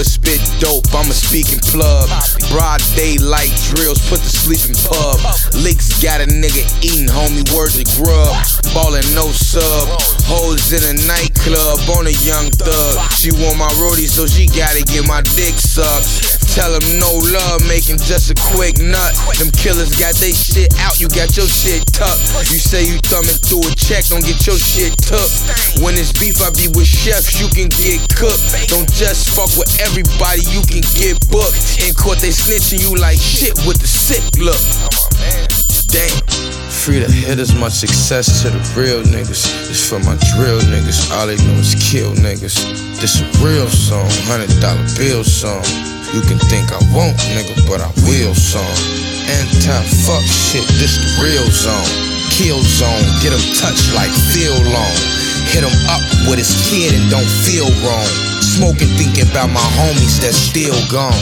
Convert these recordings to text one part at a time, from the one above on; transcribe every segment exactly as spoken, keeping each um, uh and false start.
boys spit dope, I'm a speaking plug. Broad daylight drills, put to sleep in pub. Licks got a nigga eating, homie, word to grub. Ballin' no sub, hoes in a nightclub on a young thug. She want my roadie, so she gotta get my dick sucked. Tell them no love, making just a quick nut. Them killers got they shit out, you got your shit tucked. You say you thumbing through a check, don't get your shit took. When it's beef, I be with chefs, you can get cooked. Don't just fuck with everybody, you can get booked. In court, they snitching you like shit with the sick look. Damn. Free the hitters, much success to the real niggas. It's for my drill niggas, all they know is kill niggas. This a real song, hundred dollar bill song. You can think I won't, nigga, but I will song. Anti-fuck shit, this the real zone. Kill zone, get him touched like feel long. Hit him up with his kid and don't feel wrong. Smoking, thinking about my homies that's still gone.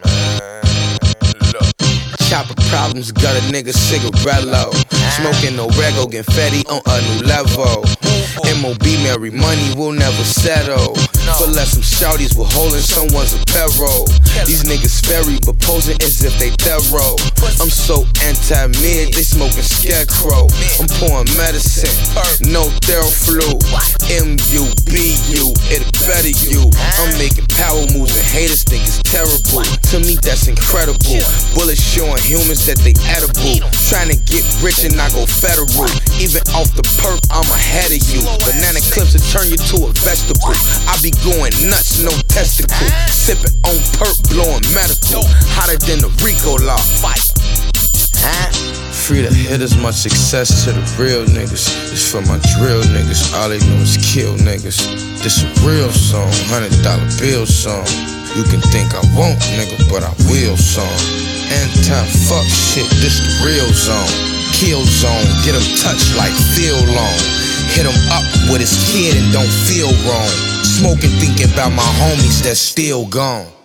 Chopper problems, got a nigga cigarello. Smoking no rego, confetti on a new level. M O B married money will never settle. But let some shouties with holding someone's apparel. These niggas fairy but posing as if they thorough. I'm so anti-mid, they smoking scarecrow. I'm pouring medicine, no Theraflu. M U B U, it'll better you. I'm making power moves and haters think it's terrible. To me that's incredible. Bullets showing humans that they edible. Trying to get rich and I go federal. Even off the perp, I'm ahead of you. Banana clips will turn you to a vegetable. I be going nuts, no testicle. Sipping on perp, blowing medical. Hotter than the Rico law. Fight. Huh? Free the hitters, much success to the real niggas. It's for my drill niggas, all they know is kill niggas. This a real song, hundred dollar bill song. You can think I won't, nigga, but I will song. Anti-fuck shit, this the real zone. Kill zone, get him touched like feel long. Hit him up with his kid and don't feel wrong. Smoking, thinking about my homies that's still gone.